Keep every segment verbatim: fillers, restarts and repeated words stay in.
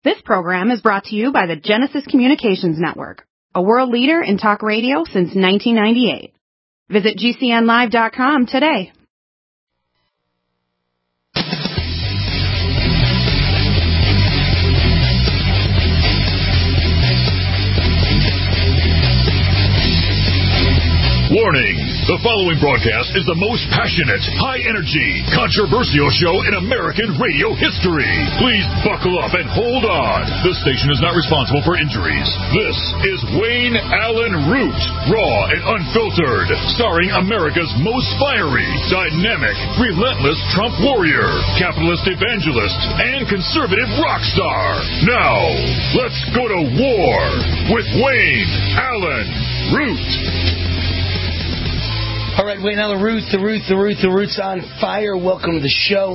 This program is brought to you by the Genesis Communications Network, a world leader in talk radio since nineteen ninety-eight. Visit G C N live dot com today. Warning! The following broadcast is the most passionate, high-energy, controversial show in American radio history. Please buckle up and hold on. This station is not responsible for injuries. This is Wayne Allyn Root, raw and unfiltered, starring America's most fiery, dynamic, relentless Trump warrior, capitalist evangelist, and conservative rock star. Now, let's go to war with Wayne Allyn Root. All right, Wayne Allyn Root, the Root, the Root, the Root's on fire. Welcome to the show.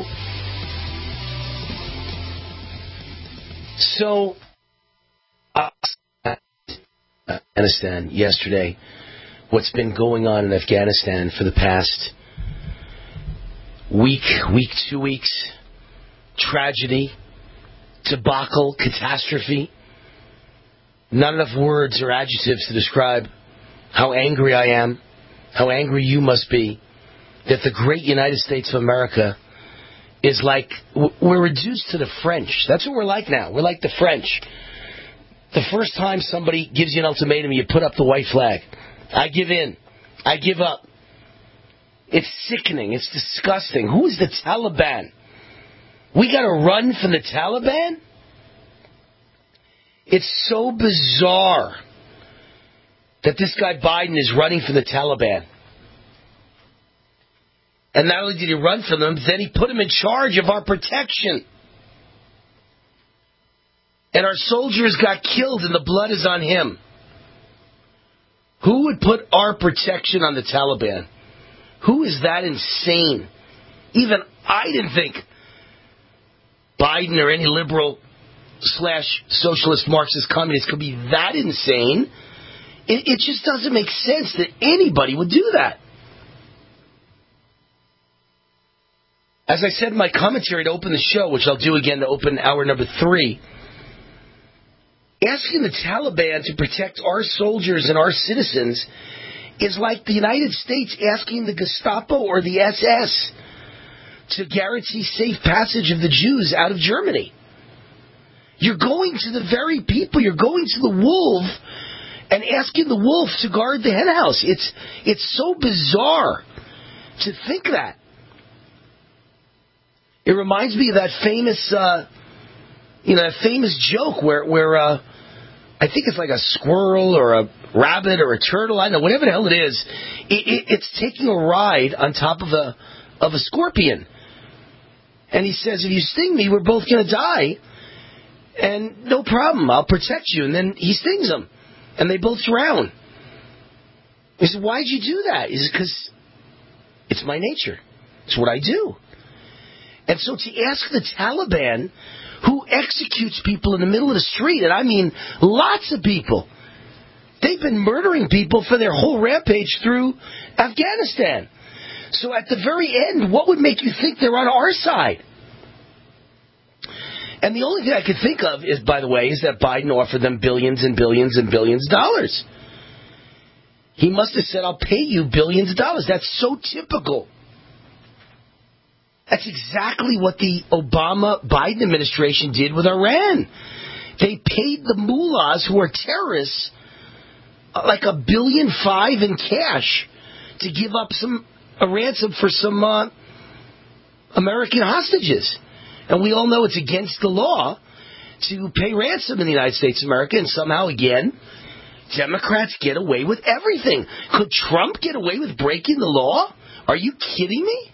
So, uh, Afghanistan yesterday. What's been going on in Afghanistan for the past week, week, two weeks? Tragedy, debacle, catastrophe. Not enough words or adjectives to describe how angry I am. How angry you must be that the great United States of America is like, we're reduced to the French. That's what we're like now. We're like the French. The first time somebody gives you an ultimatum, you put up the white flag. I give in. I give up. It's sickening. It's disgusting. Who is the Taliban? We got to run from the Taliban? It's so bizarre that this guy Biden is running for the Taliban. And not only did he run for them, then he put him in charge of our protection. And our soldiers got killed and the blood is on him. Who would put our protection on the Taliban? Who is that insane? Even I didn't think Biden or any liberal slash socialist Marxist communist could be that insane. It, it just doesn't make sense that anybody would do that. As I said in my commentary to open the show, which I'll do again to open hour number three, asking the Taliban to protect our soldiers and our citizens is like the United States asking the Gestapo or the S S to guarantee safe passage of the Jews out of Germany. You're going to the very people, you're going to the wolf and asking the wolf to guard the hen house. It's it's so bizarre to think that. It reminds me of that famous, uh, you know, that famous joke where where uh, I think it's like a squirrel or a rabbit or a turtle. I don't know, whatever the hell it is. It, it, it's taking a ride on top of a of a scorpion, and he says, "If you sting me, we're both going to die, and no problem, I'll protect you." And then he stings him. And they both drown. He said, why'd you do that? He said, because it's my nature. It's what I do. And so to ask the Taliban, who executes people in the middle of the street, and I mean lots of people, they've been murdering people for their whole rampage through Afghanistan. So at the very end, what would make you think they're on our side? And the only thing I could think of is, by the way, is that Biden offered them billions and billions and billions of dollars. He must have said, I'll pay you billions of dollars. That's so typical. That's exactly what the Obama-Biden administration did with Iran. They paid the mullahs who are terrorists like a billion five in cash to give up some a ransom for some uh, American hostages. And we all know it's against the law to pay ransom in the United States of America. And somehow, again, Democrats get away with everything. Could Trump get away with breaking the law? Are you kidding me?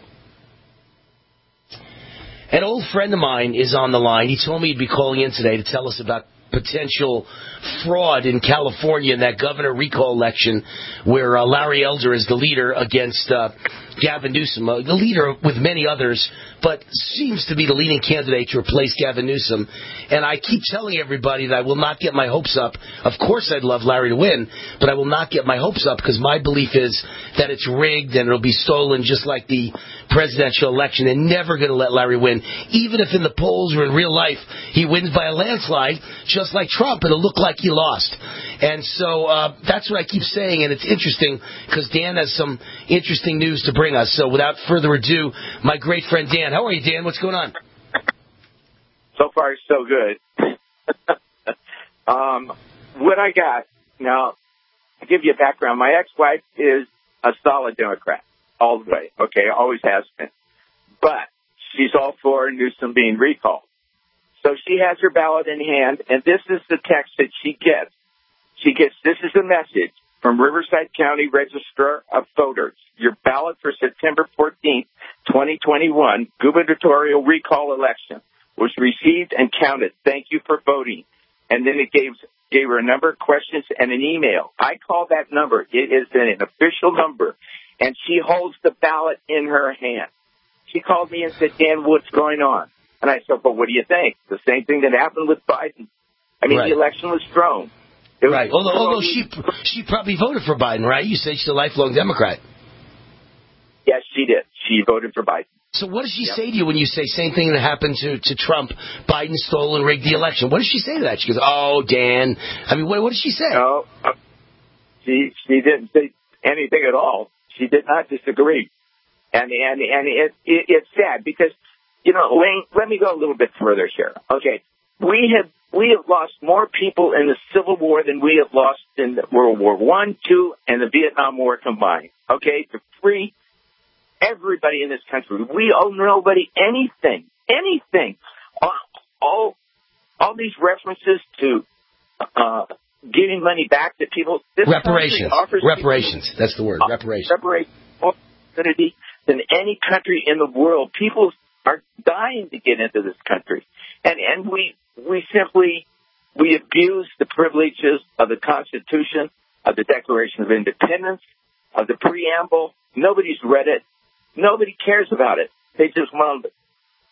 An old friend of mine is on the line. He told me he'd be calling in today to tell us about potential fraud in California in that governor recall election where uh, Larry Elder is the leader against uh, Gavin Newsom, uh, the leader with many others, but seems to be the leading candidate to replace Gavin Newsom. And I keep telling everybody that I will not get my hopes up. Of course I'd love Larry to win, but I will not get my hopes up because my belief is that it's rigged and it'll be stolen just like the presidential election. They're never going to let Larry win. Even if in the polls or in real life he wins by a landslide, just like Trump, it'll look like he lost. And so uh, that's what I keep saying, and it's interesting because Dan has some interesting news to bring us. So without further ado, my great friend Dan. How are you, Dan? What's going on? So far, so good. um, what I got, now, to give you a background, my ex-wife is a solid Democrat all the way, okay, always has been. But she's all for Newsom being recalled. So she has her ballot in hand, and this is the text that she gets. She gets, this is a message from Riverside County Registrar of Voters. Your ballot for September fourteenth, twenty twenty-one gubernatorial recall election was received and counted. Thank you for voting. And then it gave, gave her a number of questions and an email. I call that number. It is an official number. And she holds the ballot in her hand. She called me and said, Dan, what's going on? And I said, well, what do you think? The same thing that happened with Biden. I mean, right. The election was thrown. It was right. Although, although she she probably voted for Biden, right? You said she's a lifelong Democrat. Yes, she did. She voted for Biden. So what does she yep. say to you when you say same thing that happened to, to Trump? Biden stole and rigged the election. What does she say to that? She goes, oh, Dan. I mean, what, what does she say? No, uh, she she didn't say anything at all. She did not disagree. And and and it, it it's sad because, you know, Wayne, let me go a little bit further here. Okay, we have we have lost more people in the Civil War than we have lost in World War One, Two, and the Vietnam War combined. Okay, to free everybody in this country, we owe nobody anything, anything. All all, all these references to uh, giving money back to people. This reparations, reparations. People, That's the word. Reparations. Reparations. More opportunity than any country in the world. People are dying to get into this country, and and we we simply we abuse the privileges of the Constitution, of the Declaration of Independence, of the preamble. Nobody's read it. Nobody cares about it. They just want to.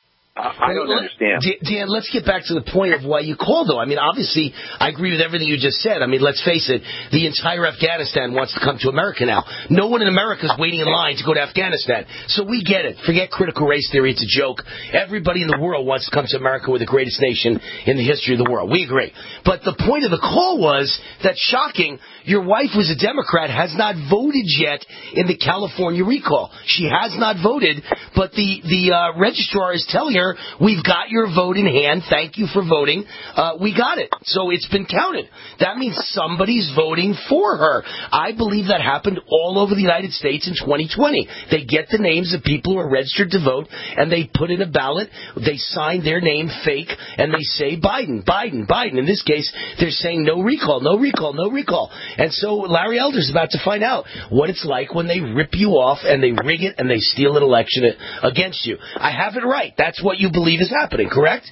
I don't understand. Dan, let's get back to the point of why you called, though. I mean, obviously, I agree with everything you just said. I mean, let's face it, the entire Afghanistan wants to come to America now. No one in America is waiting in line to go to Afghanistan. So we get it. Forget critical race theory. It's a joke. Everybody in the world wants to come to America. We're the greatest nation in the history of the world. We agree. But the point of the call was that, shocking, your wife was a Democrat, has not voted yet in the California recall. She has not voted, but the, the uh, registrar is telling her, we've got your vote in hand. Thank you for voting. Uh, we got it. So it's been counted. That means somebody's voting for her. I believe that happened all over the United States in twenty twenty. They get the names of people who are registered to vote, and they put in a ballot. They sign their name fake, and they say Biden, Biden, Biden. In this case, they're saying no recall, no recall, no recall. And so Larry Elder's about to find out what it's like when they rip you off and they rig it and they steal an election against you. I have it right. That's what you believe is happening, correct?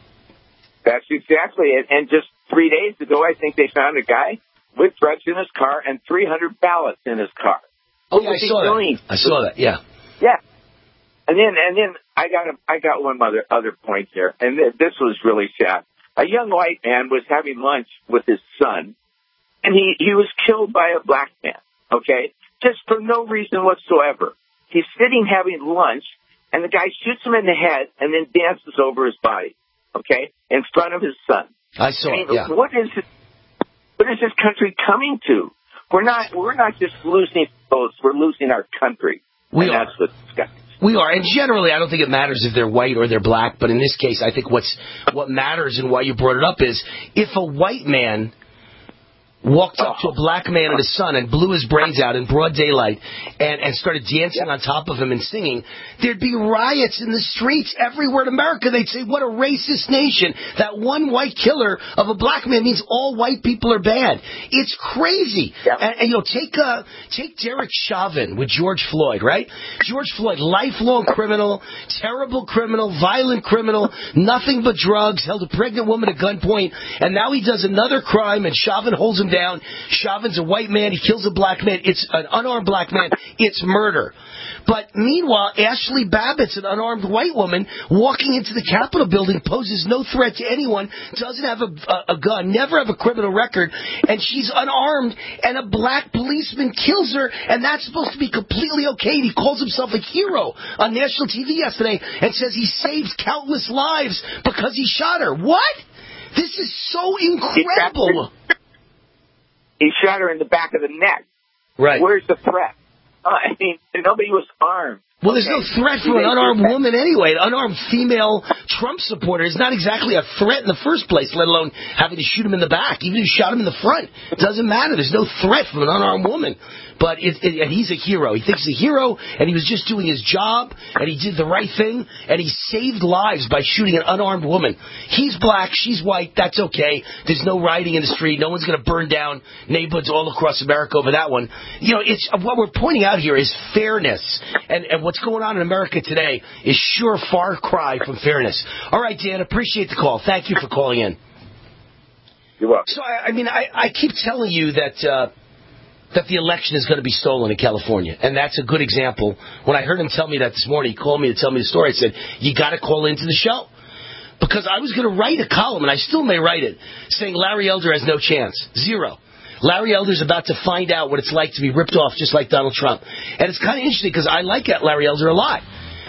That's exactly it. And just three days ago, I think they found a guy with drugs in his car and three hundred ballots in his car. Oh, yeah, I saw that. I saw that. Yeah. Yeah. And then, and then I got a, I got one other other point here, and th- this was really sad. A young white man was having lunch with his son, and he he was killed by a black man. Okay, just for no reason whatsoever. He's sitting having lunch. And the guy shoots him in the head and then dances over his body, okay, in front of his son. I saw I mean, it, yeah. What is this, what is this country coming to? We're not we're not just losing votes, we're losing our country. We and are. That's what's got. We are, and generally, I don't think it matters if they're white or they're black, but in this case, I think what's what matters and why you brought it up is if a white man walked up to a black man and his son and blew his brains out in broad daylight and, and started dancing on top of him and singing, there'd be riots in the streets everywhere in America. They'd say, what a racist nation. That one white killer of a black man means all white people are bad. It's crazy. Yeah. And, and, you know, take, uh, take Derek Chauvin with George Floyd, right? George Floyd, lifelong criminal, terrible criminal, violent criminal, nothing but drugs, held a pregnant woman at gunpoint, and now he does another crime and Chauvin holds him down down. Chauvin's a white man. He kills a black man. It's an unarmed black man. It's murder. But meanwhile, Ashley Babbitt's an unarmed white woman walking into the Capitol building, poses no threat to anyone, doesn't have a, a, a gun, never have a criminal record, and she's unarmed, and a black policeman kills her, and that's supposed to be completely okay. And he calls himself a hero on national T V yesterday and says he saved countless lives because he shot her. What? This is so incredible. He shot her in the back of the neck. Right. Where's the threat? Uh, I mean, nobody was armed. Well, there's okay. no threat from an unarmed woman anyway. An unarmed female Trump supporter is not exactly a threat in the first place, let alone having to shoot him in the back. Even if you shot him in the front, it doesn't matter. There's no threat from an unarmed woman. But it, it, and he's a hero. He thinks he's a hero, and he was just doing his job, and he did the right thing, and he saved lives by shooting an unarmed woman. He's black, she's white, that's okay. There's no rioting in the street. No one's going to burn down neighborhoods all across America over that one. You know, it's what we're pointing out here is fairness, and, and what's going on in America today is sure far cry from fairness. All right, Dan, appreciate the call. Thank you for calling in. You're welcome. So, I, I mean, I, I keep telling you that... Uh, that the election is going to be stolen in California. And that's a good example. When I heard him tell me that this morning, he called me to tell me the story. I said, you got to call into the show. Because I was going to write a column, and I still may write it, saying Larry Elder has no chance. Zero. Larry Elder's about to find out what it's like to be ripped off just like Donald Trump. And it's kind of interesting because I like Larry Elder a lot.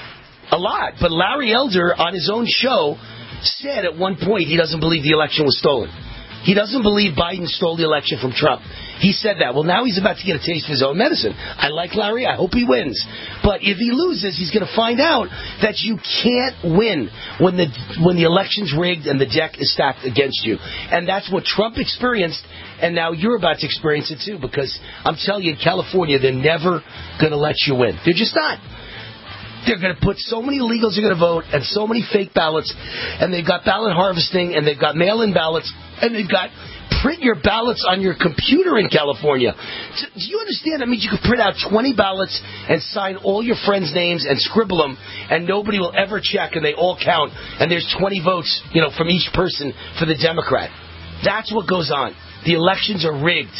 A lot. But Larry Elder, on his own show, said at one point he doesn't believe the election was stolen. He doesn't believe Biden stole the election from Trump. He said that. Well, now he's about to get a taste of his own medicine. I like Larry. I hope he wins. But if he loses, he's going to find out that you can't win when the when the election's rigged and the deck is stacked against you. And that's what Trump experienced, and now you're about to experience it too, because I'm telling you, in California, they're never going to let you win. They're just not. They're going to put so many illegals are going to vote and so many fake ballots, and they've got ballot harvesting, and they've got mail-in ballots, and they've got print your ballots on your computer in California. Do you understand? That means you could print out twenty ballots and sign all your friends' names and scribble them, and nobody will ever check, and they all count, and there's twenty votes, you know, from each person for the Democrat. That's what goes on. The elections are rigged.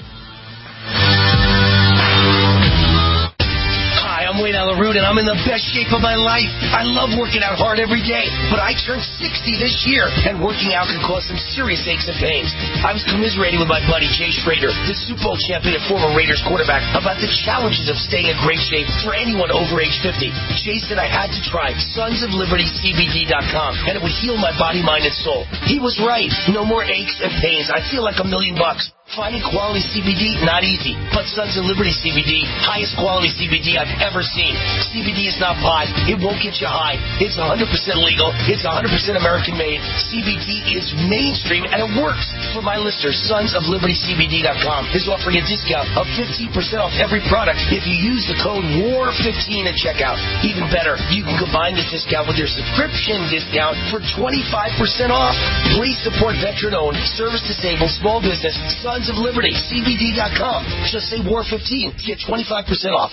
I'm Wayne Alaroot, and I'm in the best shape of my life. I love working out hard every day, but I turned sixty this year, and working out can cause some serious aches and pains. I was commiserating with my buddy Jay Schrader, the Super Bowl champion and former Raiders quarterback, about the challenges of staying in great shape for anyone over age fifty. Jay said I had to try Sons of Liberty C B D dot com, and it would heal my body, mind, and soul. He was right. No more aches and pains. I feel like a million bucks. Finding quality C B D, not easy. But Sons of Liberty C B D, highest quality C B D I've ever seen. C B D is not pot. It won't get you high. It's one hundred percent legal. It's one hundred percent American made. C B D is mainstream, and it works. For my listeners, Sons of Liberty C B D dot com is offering a discount of fifteen percent off every product if you use the code W A R fifteen at checkout. Even better, you can combine this discount with your subscription discount for twenty-five percent off. Please support veteran-owned, service-disabled, small business, Sons of Liberty, C B D dot com. Just say W A R fifteen to get twenty-five percent off.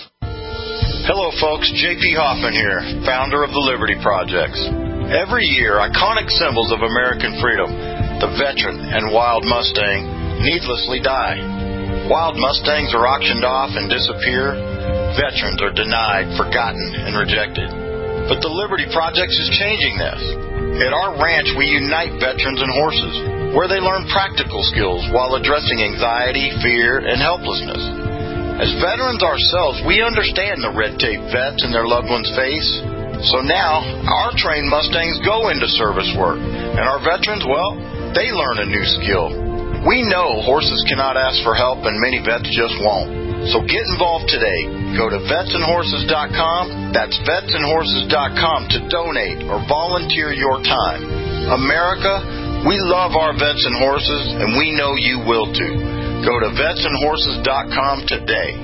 Hello, folks. J P Hoffman here, founder of the Liberty Projects. Every year, iconic symbols of American freedom, the veteran and wild Mustang, needlessly die. Wild Mustangs are auctioned off and disappear. Veterans are denied, forgotten, and rejected. But the Liberty Projects is changing this. At our ranch, we unite veterans and horses, where they learn practical skills while addressing anxiety, fear, and helplessness. As veterans ourselves, we understand the red tape vets and their loved ones face. So now, our trained Mustangs go into service work, and our veterans, well, they learn a new skill. We know horses cannot ask for help, and many vets just won't. So get involved today. Go to vets and horses dot com. That's vets and horses dot com to donate or volunteer your time. America, we love our vets and horses, and we know you will too. Go to vets and horses dot com today.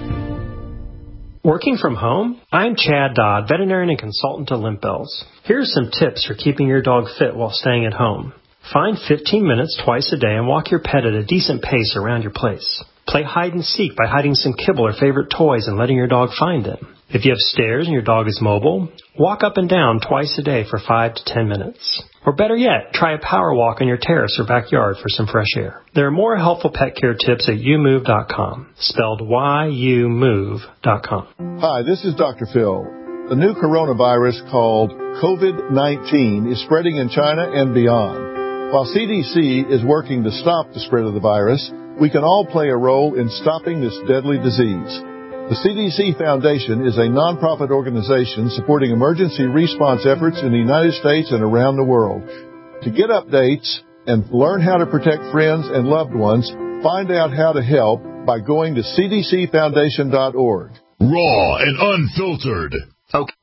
Working from home? I'm Chad Dodd, veterinarian and consultant to Limp Bells. Here are some tips for keeping your dog fit while staying at home. Find fifteen minutes twice a day and walk your pet at a decent pace around your place. Play hide and seek by hiding some kibble or favorite toys and letting your dog find them. If you have stairs and your dog is mobile, walk up and down twice a day for five to ten minutes. Or better yet, try a power walk on your terrace or backyard for some fresh air. There are more helpful pet care tips at you move dot com, spelled Y U move dot com. Hi, this is Doctor Phil. The new coronavirus called COVID nineteen is spreading in China and beyond. While C D C is working to stop the spread of the virus, we can all play a role in stopping this deadly disease. The C D C Foundation is a nonprofit organization supporting emergency response efforts in the United States and around the world. To get updates and learn how to protect friends and loved ones, find out how to help by going to c d c foundation dot org. Raw and unfiltered. Okay.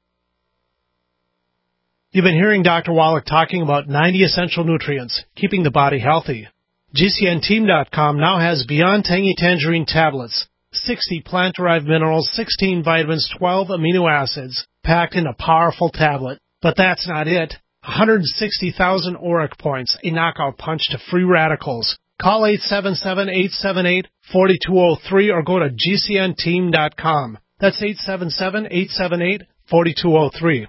You've been hearing Doctor Wallach talking about ninety essential nutrients, keeping the body healthy. G C N team dot com now has Beyond Tangy Tangerine tablets, sixty plant-derived minerals, sixteen vitamins, twelve amino acids, packed in a powerful tablet. But that's not it. one hundred sixty thousand auric points, a knockout punch to free radicals. Call eight seven seven, eight seven eight, four two zero three or go to G C N team dot com. That's eight seven seven, eight seven eight, four two zero three.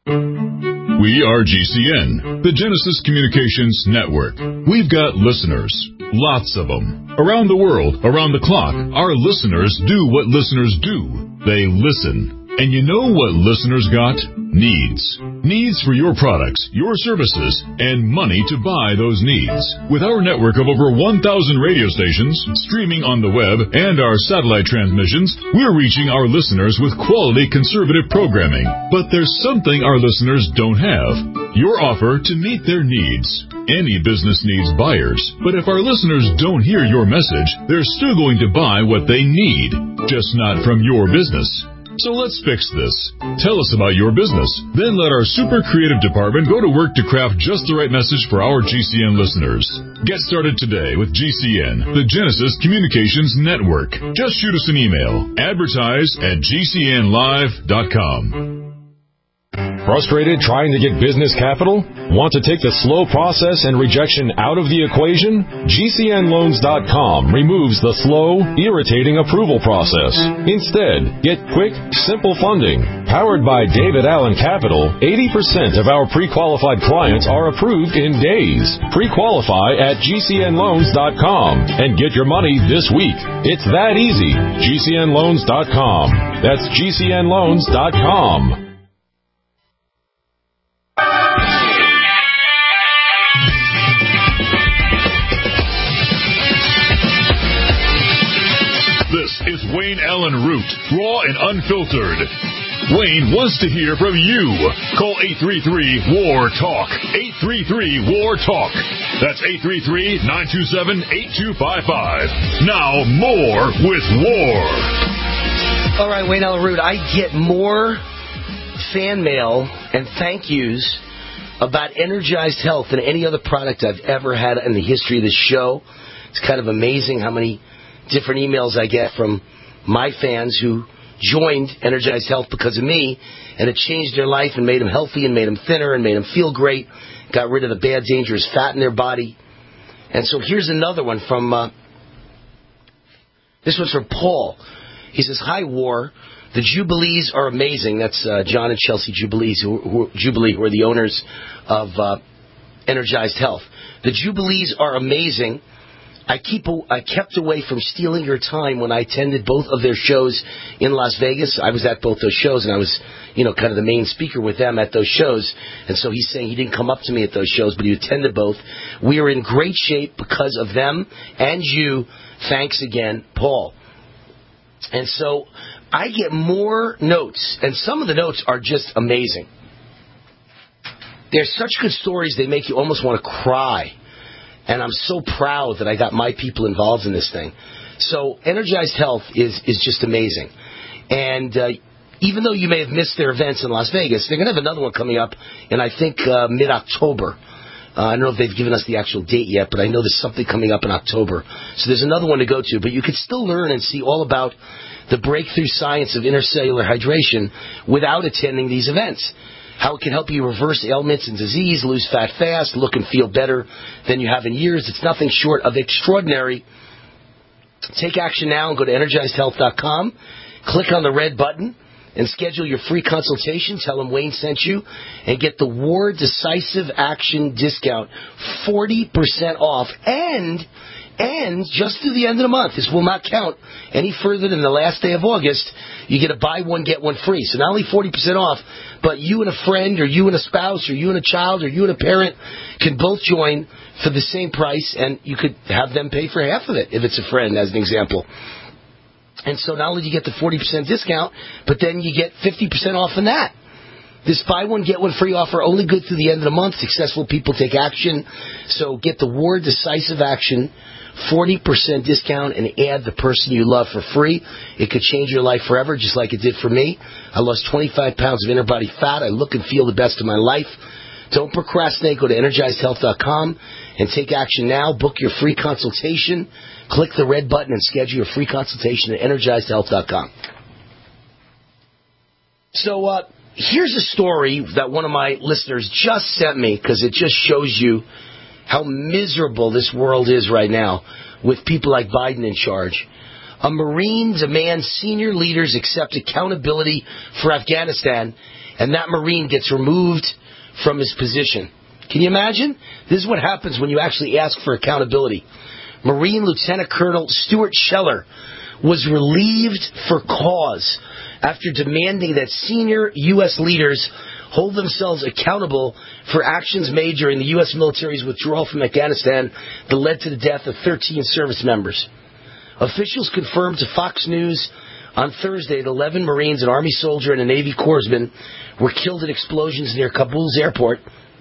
We are G C N, the Genesis Communications Network. We've got listeners, lots of them. Around the world, around the clock, our listeners do what listeners do. They listen. And you know what listeners got? Needs. Needs for your products, your services, and money to buy those needs. With our network of over one thousand radio stations, streaming on the web, and our satellite transmissions, we're reaching our listeners with quality conservative programming. But there's something our listeners don't have. Your offer to meet their needs. Any business needs buyers. But if our listeners don't hear your message, they're still going to buy what they need, just not from your business. So let's fix this. Tell us about your business. Then let our super creative department go to work to craft just the right message for our G C N listeners. Get started today with G C N, the Genesis Communications Network. Just shoot us an email. Advertise at G C N live dot com. Frustrated trying to get business capital? Want to take the slow process and rejection out of the equation? G C N loans dot com removes the slow, irritating approval process. Instead, get quick, simple funding. Powered by David Allen Capital, eighty percent of our pre-qualified clients are approved in days. Pre-qualify at G C N loans dot com and get your money this week. It's that easy. G C N loans dot com. That's G C N loans dot com. This is Wayne Allen Root, raw and unfiltered. Wayne wants to hear from you. Call eight three three, W A R, TALK. eight three three, W A R, TALK. That's eight three three, nine two seven, eight two five five. Now, more with War. All right, Wayne Allen Root, I get more fan mail and thank yous about Energized Health than any other product I've ever had in the history of this show. It's kind of amazing how many different emails I get from my fans who joined Energized Health because of me, and it changed their life and made them healthy and made them thinner and made them feel great, got rid of the bad, dangerous fat in their body. And so here's another one from, uh, this one's from Paul. He says, hi, War. The Jubilees are amazing. That's uh, John and Chelsea Jubilees, who, who, Jubilee, who are the owners of uh, Energized Health. The Jubilees are amazing. I keep I kept away from stealing your time when I attended both of their shows in Las Vegas. I was at both those shows, and I was, you know, kind of the main speaker with them at those shows. And so he's saying he didn't come up to me at those shows, but he attended both. We are in great shape because of them and you. Thanks again, Paul. And so I get more notes, and some of the notes are just amazing. They're such good stories, they make you almost want to cry. And I'm so proud that I got my people involved in this thing. So Energized Health is, is just amazing. And uh, even though you may have missed their events in Las Vegas, they're going to have another one coming up in, I think, uh, mid-October. Uh, I don't know if they've given us the actual date yet, but I know there's something coming up in October. So there's another one to go to. But you could still learn and see all about the breakthrough science of intercellular hydration without attending these events. How it can help you reverse ailments and disease, lose fat fast, look and feel better than you have in years. It's nothing short of extraordinary. Take action now and go to energized health dot com. Click on the red button. and schedule your free consultation. Tell them Wayne sent you and get the War Decisive Action discount, forty percent off, and and just through the end of the month. This will not count any further than the last day of August. You get a buy one, get one free. So not only forty percent off, but you and a friend or you and a spouse or you and a child or you and a parent can both join for the same price, and you could have them pay for half of it if it's a friend, as an example. And so not only do you get the forty percent discount, but then you get fifty percent off in that. This buy one, get one free offer only good through the end of the month. Successful people take action. So get the War Decisive Action, forty percent discount, and add the person you love for free. It could change your life forever, just like it did for me. I lost twenty-five pounds of inner body fat. I look and feel the best of my life. Don't procrastinate. Go to energized health dot com and take action now. Book your free consultation. Click the red button and schedule your free consultation at energized health dot com. So uh, here's a story that one of my listeners just sent me, because it just shows you how miserable this world is right now with people like Biden in charge. A Marine demands senior leaders accept accountability for Afghanistan, and that Marine gets removed from his position. Can you imagine? This is what happens when you actually ask for accountability. Marine Lieutenant Colonel Stuart Scheller was relieved for cause after demanding that senior U S leaders hold themselves accountable for actions made during the U S military's withdrawal from Afghanistan that led to the death of thirteen service members. Officials confirmed to Fox News on Thursday that eleven Marines, an Army soldier, and a Navy corpsman were killed in explosions near Kabul's airport.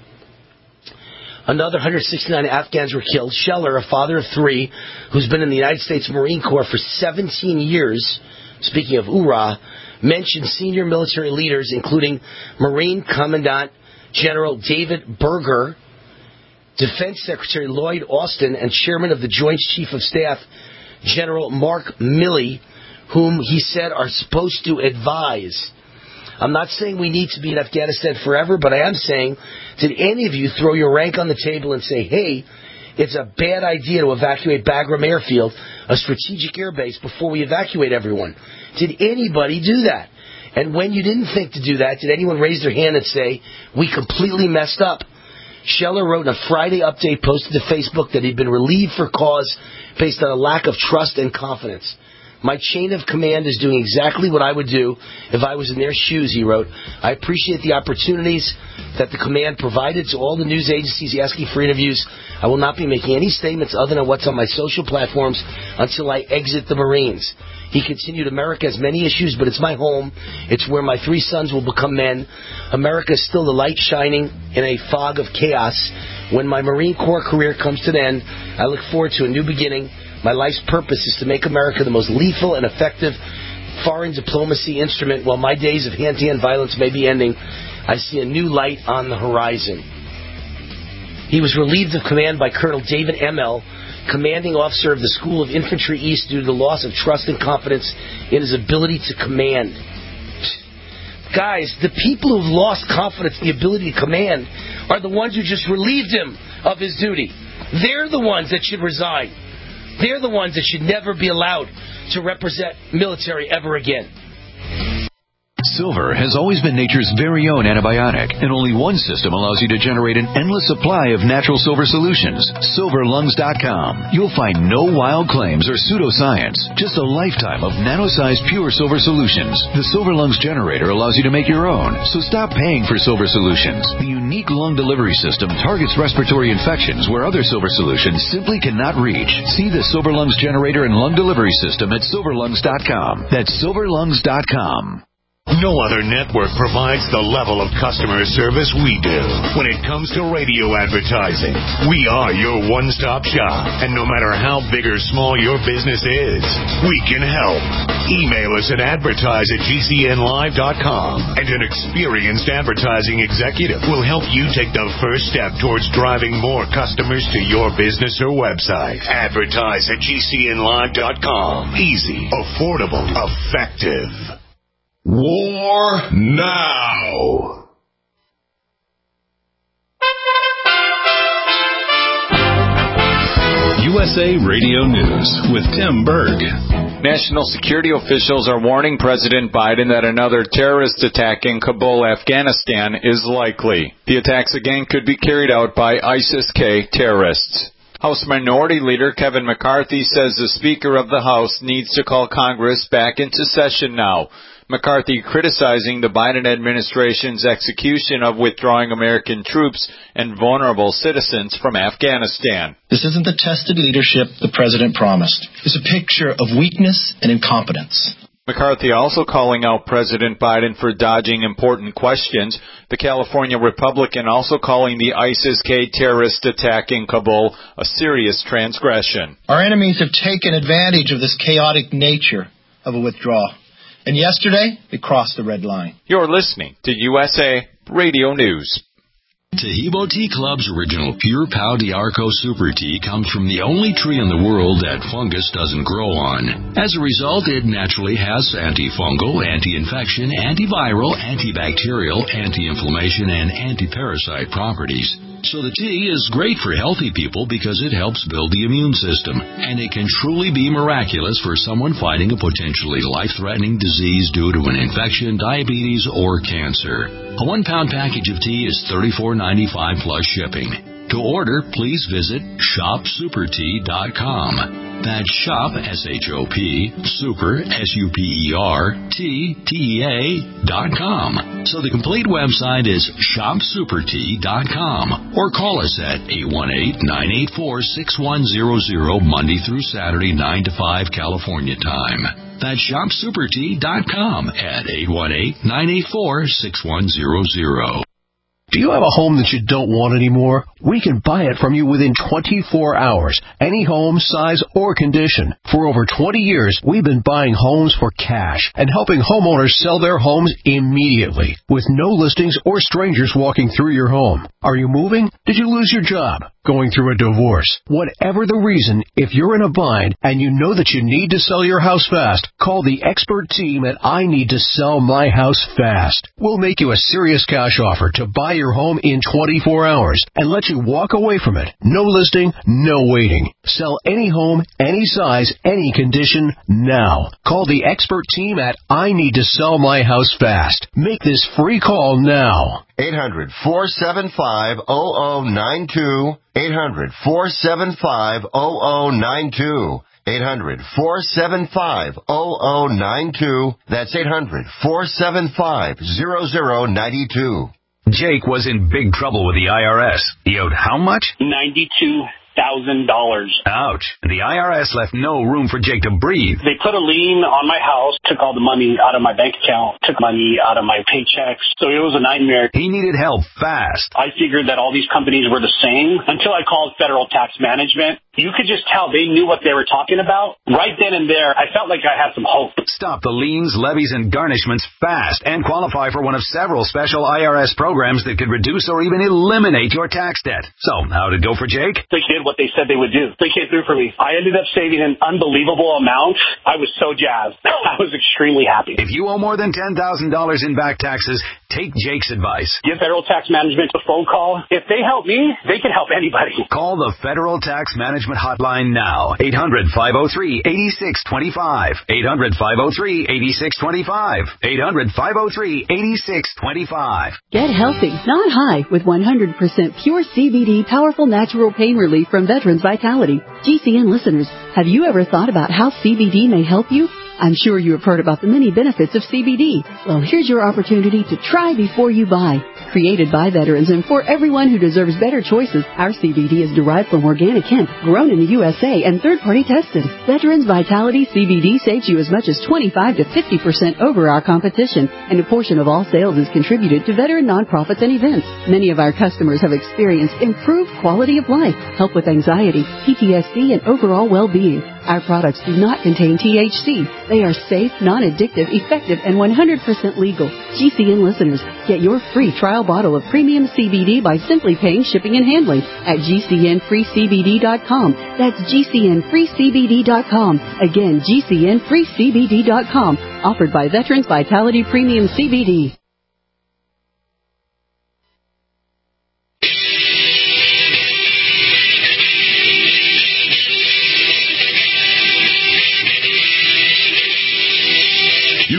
Another one hundred sixty-nine Afghans were killed. Scheller, a father of three, who's been in the United States Marine Corps for seventeen years, speaking of U R A, mentioned senior military leaders, including Marine Commandant General David Berger, Defense Secretary Lloyd Austin, and Chairman of the Joint Chief of Staff, General Mark Milley, whom he said are supposed to advise. I'm not saying we need to be in Afghanistan forever, but I am saying, did any of you throw your rank on the table and say, hey, it's a bad idea to evacuate Bagram Airfield, a strategic airbase, before we evacuate everyone? Did anybody do that? And when you didn't think to do that, did anyone raise their hand and say, we completely messed up? Scheller wrote in a Friday update posted to Facebook that he'd been relieved for cause based on a lack of trust and confidence. My chain of command is doing exactly what I would do if I was in their shoes, he wrote. I appreciate the opportunities that the command provided to all the news agencies asking for interviews. I will not be making any statements other than what's on my social platforms until I exit the Marines. He continued, America has many issues, but it's my home. It's where my three sons will become men. America is still the light shining in a fog of chaos. When my Marine Corps career comes to an end, I look forward to a new beginning. My life's purpose is to make America the most lethal and effective foreign diplomacy instrument. While my days of hand-to-hand violence may be ending, I see a new light on the horizon. He was relieved of command by Colonel David Emmel, commanding officer of the School of Infantry East, due to the loss of trust and confidence in his ability to command. Guys, the people who've lost confidence in the ability to command are the ones who just relieved him of his duty. They're the ones that should resign. They're the ones that should never be allowed to represent military ever again. Silver has always been nature's very own antibiotic, and only one system allows you to generate an endless supply of natural silver solutions. silver lungs dot com. You'll find no wild claims or pseudoscience, just a lifetime of nano-sized pure silver solutions. The Silver Lungs generator allows you to make your own, so stop paying for silver solutions. The unique lung delivery system targets respiratory infections where other silver solutions simply cannot reach. See the Silver Lungs generator and lung delivery system at silver lungs dot com. That's silver lungs dot com. No other network provides the level of customer service we do when it comes to radio advertising. We are your one-stop shop, and no matter how big or small your business is, we can help. Email us at advertise at G C N live dot com, and an experienced advertising executive will help you take the first step towards driving more customers to your business or website. Advertise at G C N live dot com. Easy, affordable, effective. War now. U S A Radio News with Tim Berg. National security officials are warning President Biden that another terrorist attack in Kabul, Afghanistan is likely. The attacks again could be carried out by ISIS-K terrorists. House Minority Leader Kevin McCarthy says the Speaker of the House needs to call Congress back into session now. McCarthy criticizing the Biden administration's execution of withdrawing American troops and vulnerable citizens from Afghanistan. This isn't the tested leadership the president promised. It's a picture of weakness and incompetence. McCarthy also calling out President Biden for dodging important questions. The California Republican also calling the ISIS-K terrorist attack in Kabul a serious transgression. Our enemies have taken advantage of this chaotic nature of a withdrawal. And yesterday, they crossed the red line. You're listening to U S A Radio News. Taheebo Tea Club's original Pure Pau D'Arco Super Tea comes from the only tree in the world that fungus doesn't grow on. As a result, it naturally has antifungal, anti-infection, antiviral, antibacterial, anti-inflammation, and anti-parasite properties. So the tea is great for healthy people because it helps build the immune system. And it can truly be miraculous for someone fighting a potentially life-threatening disease due to an infection, diabetes, or cancer. A one-pound package of tea is thirty-four ninety-five plus shipping. To order, please visit shop super tea dot com. That's shop, S H O P, super, S U P E R, T, T E A, dot com. So the complete website is shop super tea dot com. Or call us at eight one eight, nine eight four, six one zero zero, Monday through Saturday, nine to five California time. That's shop super tea dot com at eight one eight, nine eight four, six one zero zero. Do you have a home that you don't want anymore? We can buy it from you within twenty-four hours. Any home, size, or condition. For over twenty years, we've been buying homes for cash and helping homeowners sell their homes immediately with no listings or strangers walking through your home. Are you moving? Did you lose your job? Going through a divorce? Whatever the reason, if you're in a bind and you know that you need to sell your house fast, call the expert team at I Need to Sell My House Fast. We'll make you a serious cash offer to buy your home in twenty-four hours and let you walk away from it. No listing, no waiting. Sell any home, any size, any condition now. Call the expert team at I Need to Sell My House Fast. Make this free call now. eight hundred, four seven five, zero zero nine two. eight hundred, four seven five, zero zero nine two. eight hundred, four seven five, zero zero nine two. That's eight hundred, four seven five, zero zero nine two. Jake was in big trouble with the I R S. He owed how much? ninety-two thousand dollars. Ouch. The I R S left no room for Jake to breathe. They put a lien on my house, took all the money out of my bank account, took money out of my paychecks. So it was a nightmare. He needed help fast. I figured that all these companies were the same until I called Federal Tax Management. You could just tell they knew what they were talking about. Right then and there, I felt like I had some hope. Stop the liens, levies, and garnishments fast and qualify for one of several special I R S programs that could reduce or even eliminate your tax debt. So, how'd it go for Jake? They did what they said they would do. They came through for me. I ended up saving an unbelievable amount. I was so jazzed. I was extremely happy. If you owe more than ten thousand dollars in back taxes, take Jake's advice. Give Federal Tax Management a phone call. If they help me, they can help anybody. Call the Federal Tax Management Hotline now. eight hundred, five oh three, eight six two five. eight hundred, five oh three, eight six two five. eight hundred, five oh three, eight six two five. Get healthy, not high, with one hundred percent pure C B D powerful natural pain relief from Veterans Vitality. G C N listeners, have you ever thought about how C B D may help you? I'm sure you have heard about the many benefits of C B D. Well, here's your opportunity to try before you buy. Created by veterans and for everyone who deserves better choices, our C B D is derived from organic hemp, grown in the U S A and third-party tested. Veterans Vitality C B D saves you as much as twenty-five to fifty percent over our competition, and a portion of all sales is contributed to veteran nonprofits and events. Many of our customers have experienced improved quality of life, help with anxiety, P T S D, and overall well-being. Our products do not contain T H C. They are safe, non-addictive, effective, and one hundred percent legal. G C N listeners, get your free trial bottle of premium C B D by simply paying shipping and handling at G C N free C B D dot com. That's G C N free C B D dot com. Again, G C N free C B D dot com. Offered by Veterans Vitality Premium C B D.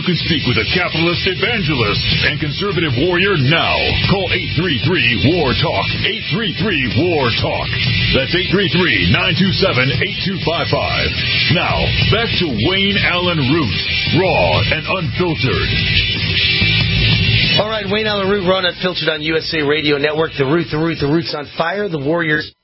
You can speak with a capitalist evangelist and conservative warrior now. Call eight three three, W A R, TALK. eight three three, W A R, TALK. That's eight three three, nine two seven, eight two five five. Now, back to Wayne Allyn Root, raw and unfiltered. All right, Wayne Allyn Root, raw and unfiltered on U S A Radio Network. The Root, the Root, the Root's on fire. The Warriors.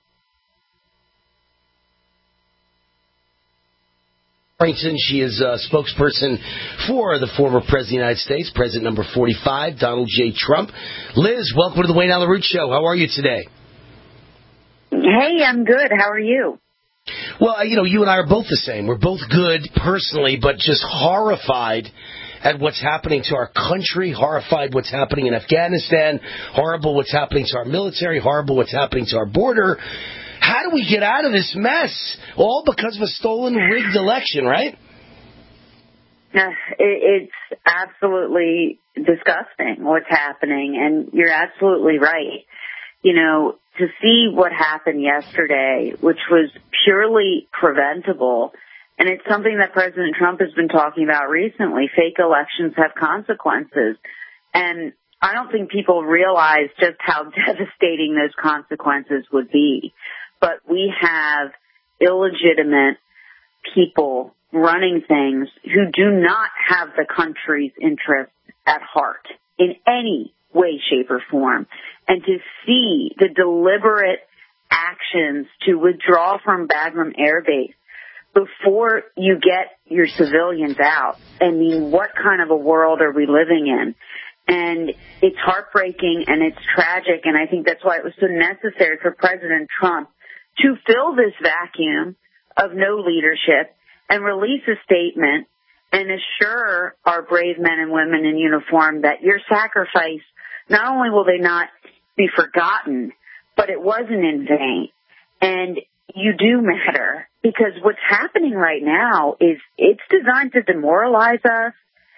She is a spokesperson for the former President of the United States, President number forty-five, Donald J. Trump. Liz, welcome to the Wayne Allyn Root Show. How are you today? Hey, I'm good. How are you? Well, you know, you and I are both the same. We're both good personally, but just horrified at what's happening to our country, horrified what's happening in Afghanistan, horrible what's happening to our military, horrible what's happening to our border. How do we get out of this mess? All because of a stolen, rigged election, right? It's absolutely disgusting what's happening, and you're absolutely right. You know, to see what happened yesterday, which was purely preventable, and it's something that President Trump has been talking about recently, fake elections have consequences. And I don't think people realize just how devastating those consequences would be. But we have illegitimate people running things who do not have the country's interests at heart in any way, shape, or form. And to see the deliberate actions to withdraw from Bagram Air Base before you get your civilians out, I mean, what kind of a world are we living in? And it's heartbreaking and it's tragic, and I think that's why it was so necessary for President Trump to fill this vacuum of no leadership and release a statement and assure our brave men and women in uniform that your sacrifice, not only will they not be forgotten, but it wasn't in vain. And you do matter, because what's happening right now is it's designed to demoralize us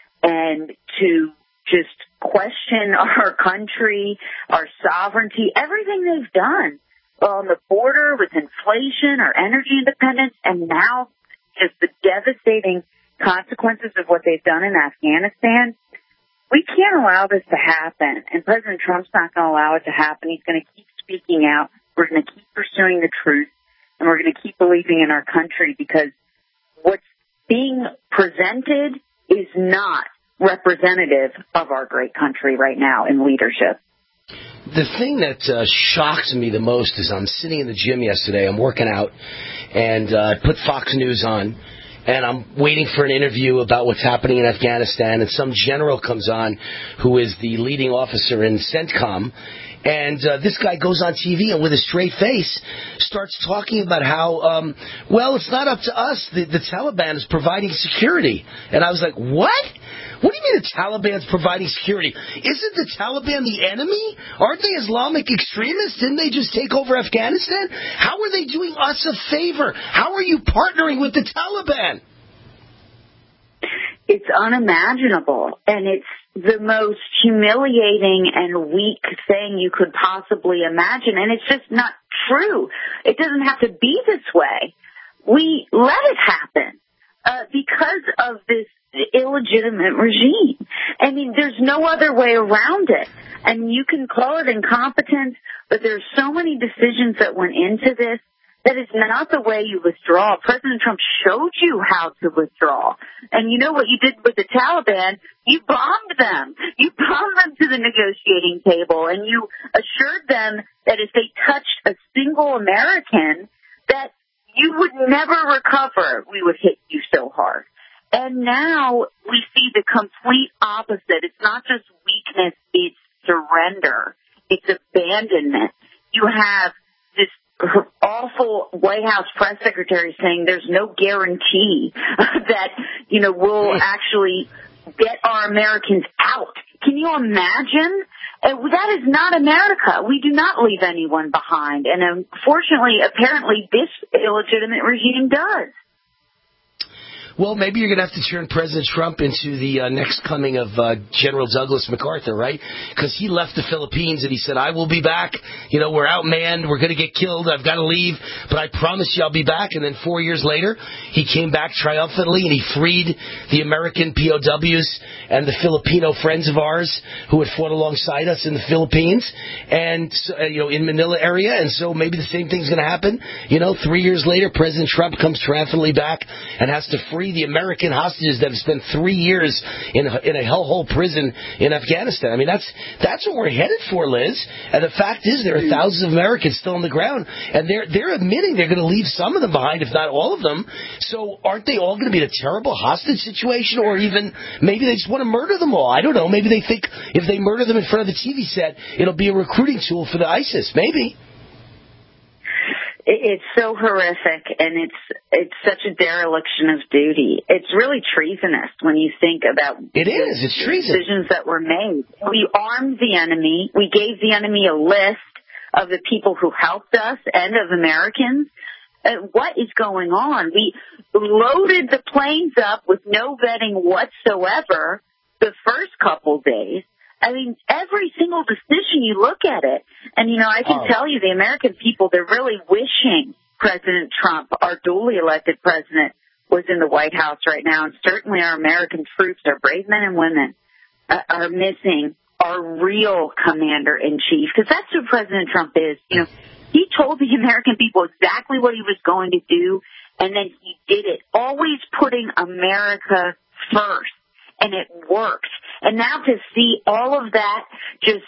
and to just question our country, our sovereignty, everything they've done on the border with inflation, our energy independence, and now just the devastating consequences of what they've done in Afghanistan. We can't allow this to happen, and President Trump's not going to allow it to happen. He's going to keep speaking out. We're going to keep pursuing the truth, and we're going to keep believing in our country, because what's being presented is not representative of our great country right now in leadership. The thing that uh, shocked me the most is I'm sitting in the gym yesterday, I'm working out, and uh, I put Fox News on, and I'm waiting for an interview about what's happening in Afghanistan, and some general comes on who is the leading officer in CENTCOM, and uh, this guy goes on T V and with a straight face starts talking about how, um, well, it's not up to us. The, the Taliban is providing security. And I was like, what? What do you mean the Taliban's providing security? Isn't the Taliban the enemy? Aren't they Islamic extremists? Didn't they just take over Afghanistan? How are they doing us a favor? How are you partnering with the Taliban? It's unimaginable, and it's the most humiliating and weak thing you could possibly imagine, and it's just not true. It doesn't have to be this way. We let it happen uh, because of this illegitimate regime. I mean, there's no other way around it. And you can call it incompetence, but there's so many decisions that went into this that is not the way you withdraw. President Trump showed you how to withdraw. And you know what you did with the Taliban? You bombed them. You bombed them to the negotiating table, and you assured them that if they touched a single American, that you would never recover. We would hit you so hard. And now we see the complete opposite. It's not just weakness, it's surrender. It's abandonment. You have this awful White House press secretary saying there's no guarantee that, you know, we'll actually get our Americans out. Can you imagine? That is not America. We do not leave anyone behind. And unfortunately, apparently, this illegitimate regime does. Well, maybe you're going to have to turn President Trump into the uh, next coming of uh, General Douglas MacArthur, right? Because he left the Philippines and he said, I will be back. You know, we're outmanned. We're going to get killed. I've got to leave. But I promise you I'll be back. And then four years later, he came back triumphantly and he freed the American P O Ws and the Filipino friends of ours who had fought alongside us in the Philippines and, uh, you know, in Manila area. And so maybe the same thing's going to happen. You know, three years later, President Trump comes triumphantly back and has to free the American hostages that have spent three years in a, in a hellhole prison in Afghanistan. I mean, that's that's what we're headed for, Liz. And the fact is, there are thousands of Americans still on the ground, and they're they're admitting they're going to leave some of them behind, if not all of them. So aren't they all going to be in a terrible hostage situation, or even maybe they just want to murder them all? I don't know. Maybe they think if they murder them in front of the T V set, it'll be a recruiting tool for the ISIS. Maybe. It's so horrific, and it's it's such a dereliction of duty. It's really treasonous when you think about it is. It's treason. Decisions that were made. We armed the enemy. We gave the enemy a list of the people who helped us and of Americans. Uh, what is going on? We loaded the planes up with no vetting whatsoever the first couple days. I mean, every single decision, you look at it, and, you know, I can oh. tell you the American people, they're really wishing President Trump, our duly elected president, was in the White House right now. And certainly our American troops, our brave men and women, uh, are missing our real commander-in-chief, because that's who President Trump is. You know, he told the American people exactly what he was going to do, and then he did it, always putting America first. And it worked. And now to see all of that just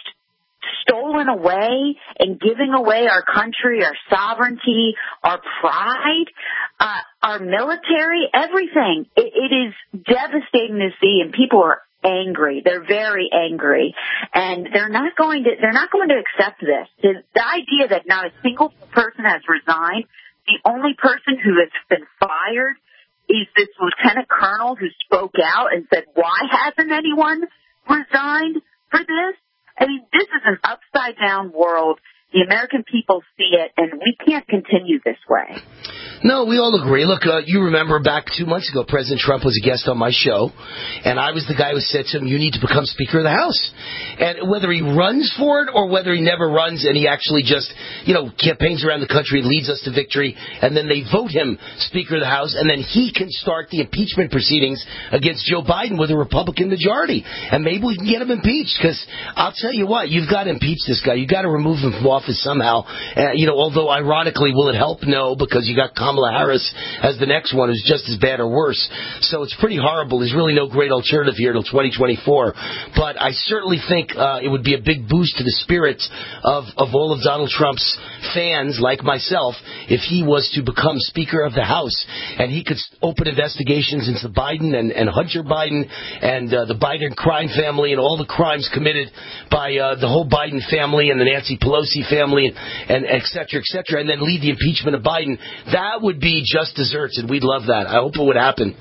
stolen away and giving away our country, our sovereignty, our pride, uh, our military, everything, it, it is devastating to see. And people are angry. They're very angry. And they're not going to, they're not going to accept this. The, the idea that not a single person has resigned, the only person who has been fired is this lieutenant colonel who spoke out and said, why hasn't anyone resigned for this? I mean, this is an upside-down world. The American people see it, and we can't continue this way. No, we all agree. Look, uh, you remember back two months ago, President Trump was a guest on my show, and I was the guy who said to him, you need to become Speaker of the House. And whether he runs for it or whether he never runs and he actually just, you know, campaigns around the country, leads us to victory, and then they vote him Speaker of the House, and then he can start the impeachment proceedings against Joe Biden with a Republican majority. And maybe we can get him impeached, because I'll tell you what, you've got to impeach this guy. You've got to remove him from office somehow. Uh, you know, although ironically, will it help? No, because you got Kamala Harris as the next one who's just as bad or worse. So it's pretty horrible. There's really no great alternative here till twenty twenty-four. But I certainly think uh, it would be a big boost to the spirits of, of all of Donald Trump's fans, like myself, if he was to become Speaker of the House and he could open investigations into Biden and, and Hunter Biden and uh, the Biden crime family and all the crimes committed by uh, the whole Biden family and the Nancy Pelosi family and, and et cetera, et cetera, and then lead the impeachment of Biden. That would be just desserts, and we'd love that. I hope it would happen.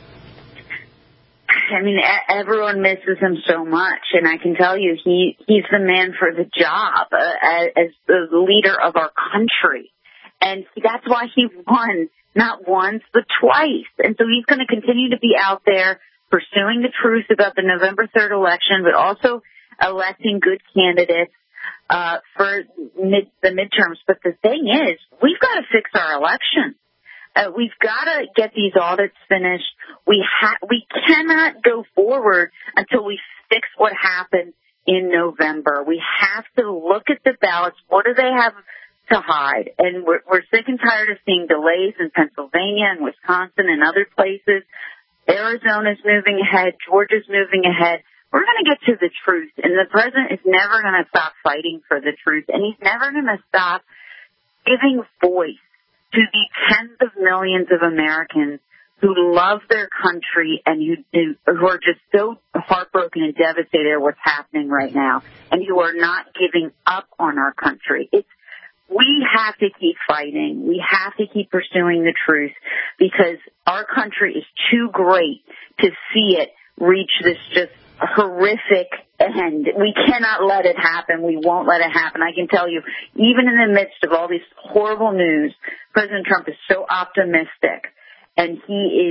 I mean, everyone misses him so much, and I can tell you he he's the man for the job uh, as the leader of our country. And that's why he won not once, but twice. And so he's going to continue to be out there pursuing the truth about the November third election, but also electing good candidates uh, for mid, the midterms. But the thing is, we've got to fix our election. Uh, we've got to get these audits finished. We ha- we cannot go forward until we fix what happened in November. We have to look at the ballots. What do they have to hide? And we're, we're sick and tired of seeing delays in Pennsylvania and Wisconsin and other places. Arizona's moving ahead. Georgia's moving ahead. We're going to get to the truth, and the president is never going to stop fighting for the truth, and he's never going to stop giving voice to the tens of millions of Americans who love their country and who, who are just so heartbroken and devastated at what's happening right now, and who are not giving up on our country. It's, we have to keep fighting. We have to keep pursuing the truth, because our country is too great to see it reach this just horrific end. We cannot let it happen. We won't let it happen. I can tell you, even in the midst of all this horrible news, President Trump is so optimistic, and he is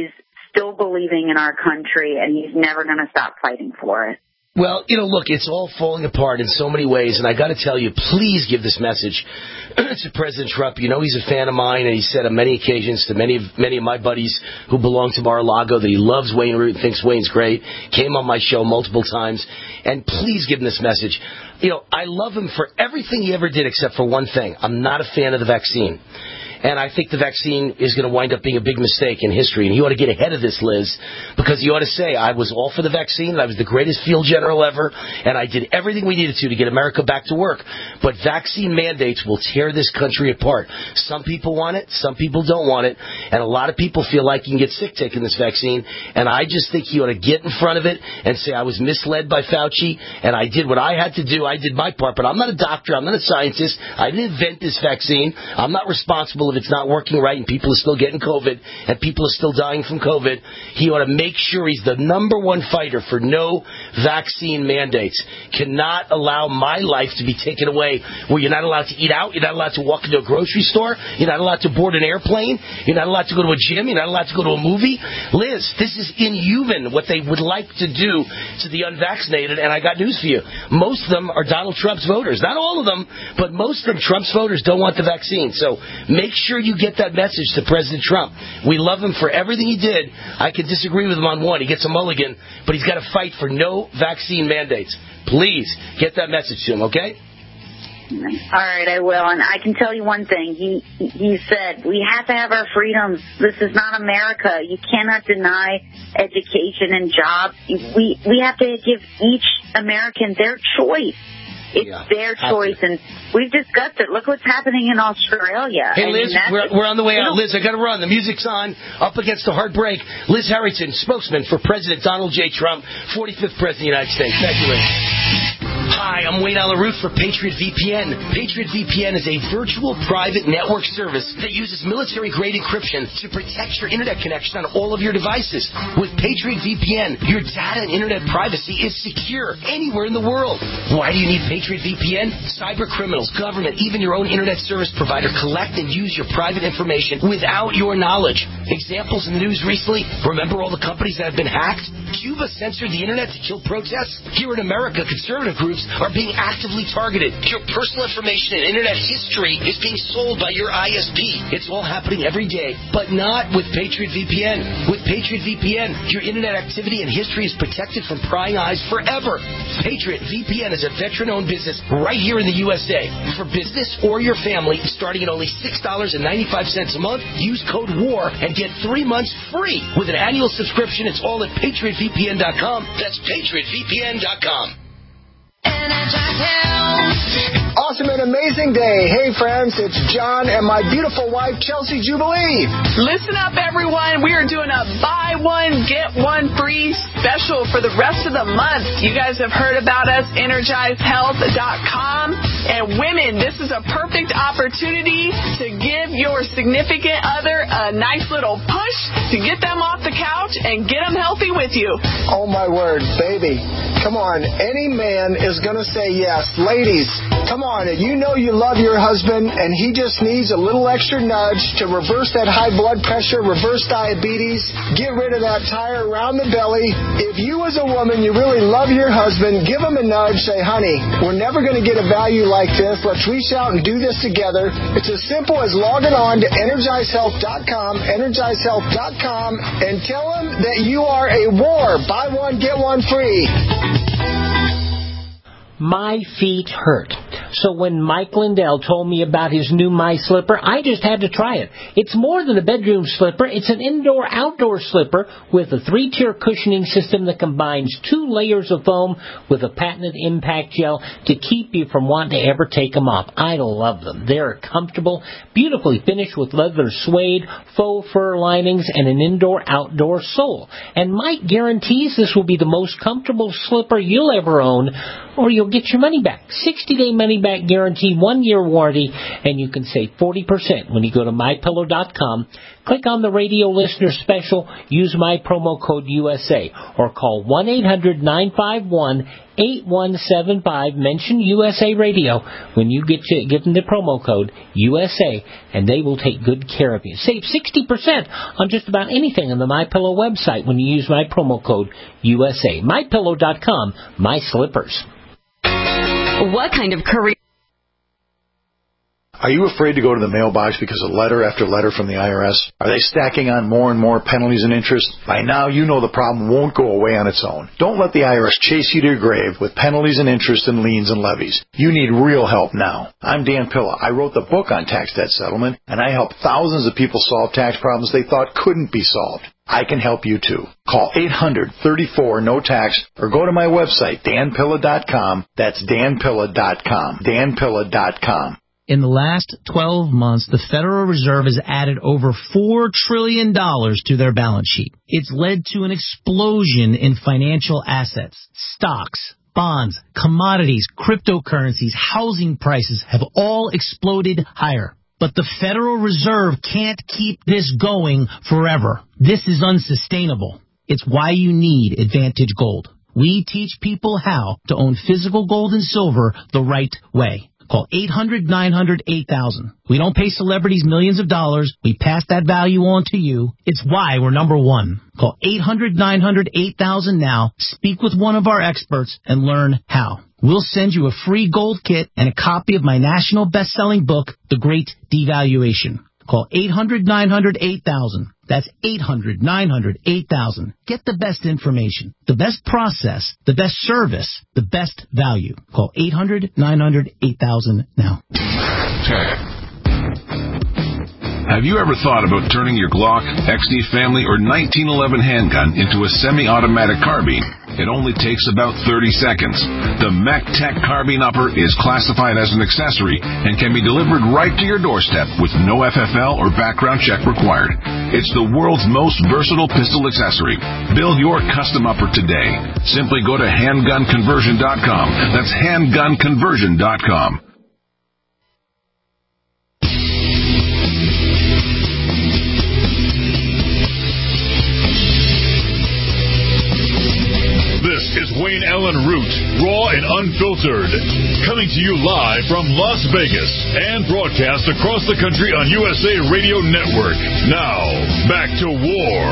still believing in our country, and he's never going to stop fighting for it. Well, you know, look, it's all falling apart in so many ways, and I got to tell you, please give this message to President Trump. You know, he's a fan of mine, and he said on many occasions to many of many of my buddies who belong to Mar-a-Lago that he loves Wayne Root, thinks Wayne's great, came on my show multiple times, and please give him this message. You know, I love him for everything he ever did except for one thing. I'm not a fan of the vaccine. And I think the vaccine is going to wind up being a big mistake in history. And you ought to get ahead of this, Liz, because you ought to say, I was all for the vaccine, and I was the greatest field general ever, and I did everything we needed to to get America back to work. But vaccine mandates will tear this country apart. Some people want it, some people don't want it, and a lot of people feel like you can get sick taking this vaccine. And I just think you ought to get in front of it and say, I was misled by Fauci, and I did what I had to do. I did my part, but I'm not a doctor. I'm not a scientist. I didn't invent this vaccine. I'm not responsible if it's not working right and people are still getting COVID and people are still dying from COVID. He ought to make sure he's the number one fighter for no vaccine mandates. Cannot allow my life to be taken away where you're not allowed to eat out, you're not allowed to walk into a grocery store, you're not allowed to board an airplane, you're not allowed to go to a gym, you're not allowed to go to a movie. Liz, this is inhuman what they would like to do to the unvaccinated, and I got news for you. Most of them are Donald Trump's voters. Not all of them, but most of them, Trump's voters, don't want the vaccine. So make sure you get that message to President Trump. We love him for everything he did. I could disagree with him on one. He gets a mulligan, but he's got to fight for no vaccine mandates. Please get that message to him, okay? All right, I will. And I can tell you one thing. He he said, we have to have our freedoms. This is not America. You cannot deny education and jobs. We, we have to give each American their choice. It's yeah, their choice, and we've discussed it. Look what's happening in Australia. Hey, Liz, I mean, we're, we're on the way out. Liz, I got to run. The music's on. Up against the hard break. Liz Harrington, spokesman for President Donald J. Trump, forty-fifth President of the United States. Thank you, Liz. Hi, I'm Wayne Allen Root for Patriot V P N. Patriot V P N is a virtual private network service that uses military-grade encryption to protect your internet connection on all of your devices. With Patriot V P N, your data and internet privacy is secure anywhere in the world. Why do you need Patriot V P N? Cyber criminals, government, even your own internet service provider collect and use your private information without your knowledge. Examples in the news recently, remember all the companies that have been hacked? Cuba censored the internet to kill protests? Here in America, conservative groups are being actively targeted. Your personal information and internet history is being sold by your I S P. It's all happening every day, but not with Patriot V P N. With Patriot V P N, your internet activity and history is protected from prying eyes forever. Patriot V P N is a veteran-owned business right here in the U S A. For business or your family, starting at only six dollars and ninety-five cents a month, use code WAR and get three months free. With an annual subscription, it's all at patriot v p n dot com. That's patriot v p n dot com. Awesome and amazing day. Hey, friends, it's John and my beautiful wife, Chelsea Jubilee. Listen up, everyone. We are doing a buy one, get one free special for the rest of the month. You guys have heard about us, energize health dot com. And women, this is a perfect opportunity to give your significant other a nice little push to get them off the couch and get them healthy with you. Oh, my word, baby. Come on, any man is going to say yes. Ladies, come on, you know you love your husband and he just needs a little extra nudge to reverse that high blood pressure, reverse diabetes, get rid of that tire around the belly. If you as a woman, you really love your husband, give him a nudge, say, honey, we're never going to get a value like this. Let's reach out and do this together. It's as simple as logging on to energize health dot com, energize health dot com, and tell him that you are a war. Buy one, get one free. My feet hurt. So when Mike Lindell told me about his new My Slipper, I just had to try it. It's more than a bedroom slipper. It's an indoor-outdoor slipper with a three-tier cushioning system that combines two layers of foam with a patented impact gel to keep you from wanting to ever take them off. I love them. They're comfortable, beautifully finished with leather suede, faux fur linings, and an indoor-outdoor sole. And Mike guarantees this will be the most comfortable slipper you'll ever own, or you'll get your money back. sixty-day money money-back guarantee, one-year warranty, and you can save forty percent when you go to my pillow dot com. Click on the radio listener special, use my promo code U S A, or call one eight hundred nine five one eight one seven five. Mention U S A Radio when you get to give them the promo code U S A, and they will take good care of you. Save sixty percent on just about anything on the MyPillow website when you use my promo code U S A. my pillow dot com, my slippers. What kind of career? Are you afraid to go to the mailbox because of letter after letter from the I R S? Are they stacking on more and more penalties and interest? By now, you know the problem won't go away on its own. Don't let the I R S chase you to your grave with penalties and interest and liens and levies. You need real help now. I'm Dan Pilla. I wrote the book on tax debt settlement, and I help thousands of people solve tax problems they thought couldn't be solved. I can help you too. Call eight hundred thirty-four no tax or go to my website, dan pilla dot com. That's dan pilla dot com. dan pilla dot com. In the last twelve months, the Federal Reserve has added over four trillion dollars to their balance sheet. It's led to an explosion in financial assets. Stocks, bonds, commodities, cryptocurrencies, housing prices have all exploded higher. But the Federal Reserve can't keep this going forever. This is unsustainable. It's why you need Advantage Gold. We teach people how to own physical gold and silver the right way. Call eight hundred nine hundred eight thousand. We don't pay celebrities millions of dollars. We pass that value on to you. It's why we're number one. Call eight hundred nine hundred eight thousand now. Speak with one of our experts and learn how. We'll send you a free gold kit and a copy of my national best-selling book, The Great Devaluation. Call eight hundred nine hundred eight thousand. That's eight hundred nine hundred eight thousand. Get the best information, the best process, the best service, the best value. Call eight hundred nine hundred eight thousand now. Have you ever thought about turning your Glock, X D Family, or nineteen eleven handgun into a semi-automatic carbine? It only takes about thirty seconds. The MechTech Carbine Upper is classified as an accessory and can be delivered right to your doorstep with no F F L or background check required. It's the world's most versatile pistol accessory. Build your custom upper today. Simply go to handgun conversion dot com. That's handgun conversion dot com. This is Wayne Allen Root, raw and unfiltered, coming to you live from Las Vegas and broadcast across the country on U S A Radio Network. Now, back to war.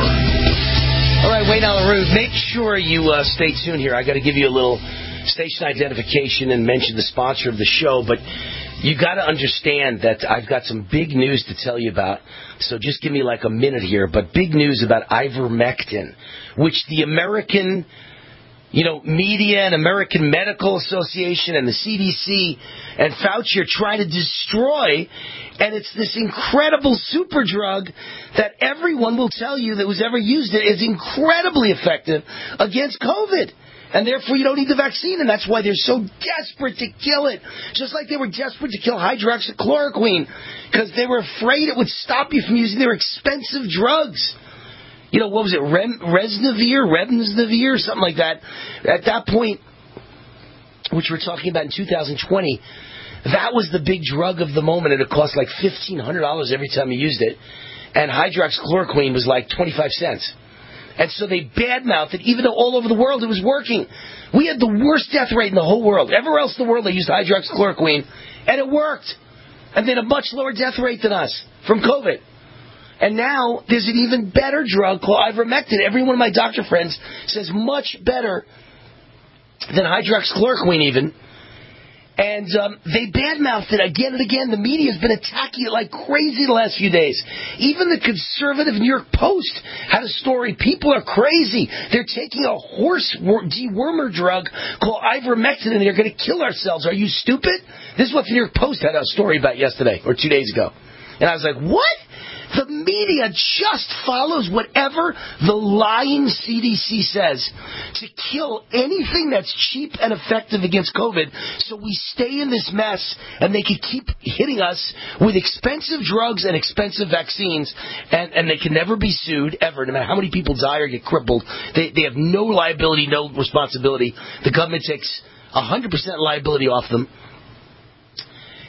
All right, Wayne Allen Root, make sure you uh, stay tuned here. I got to give you a little station identification and mention the sponsor of the show, but you got to understand that I've got some big news to tell you about. So just give me like a minute here. But big news about ivermectin, which the American You know, media and American Medical Association and the C D C and Fauci are trying to destroy, and it's this incredible super drug that everyone will tell you that who's ever used it is incredibly effective against COVID. And therefore you don't need the vaccine, and that's why they're so desperate to kill it. Just like they were desperate to kill hydroxychloroquine, because they were afraid it would stop you from using their expensive drugs. You know, what was it, Rem, Resnavir, Remdesivir, something like that. At that point, which we're talking about in two thousand twenty, that was the big drug of the moment, and it cost like fifteen hundred dollars every time you used it. And hydroxychloroquine was like twenty-five cents. And so they badmouthed it, even though all over the world it was working. We had the worst death rate in the whole world. Everywhere else in the world they used hydroxychloroquine, and it worked. And they had a much lower death rate than us from COVID. And now there's an even better drug called ivermectin. Every one of my doctor friends says much better than hydroxychloroquine even. And um, they badmouthed it again and again. The media has been attacking it like crazy the last few days. Even the conservative New York Post had a story. People are crazy. They're taking a horse dewormer drug called ivermectin and they're going to kill ourselves. Are you stupid? This is what the New York Post had a story about yesterday or two days ago. And I was like, what? The media just follows whatever the lying C D C says to kill anything that's cheap and effective against COVID, so we stay in this mess and they can keep hitting us with expensive drugs and expensive vaccines, and, and they can never be sued, ever, no matter how many people die or get crippled. They, they have no liability, no responsibility. The government takes one hundred percent liability off them.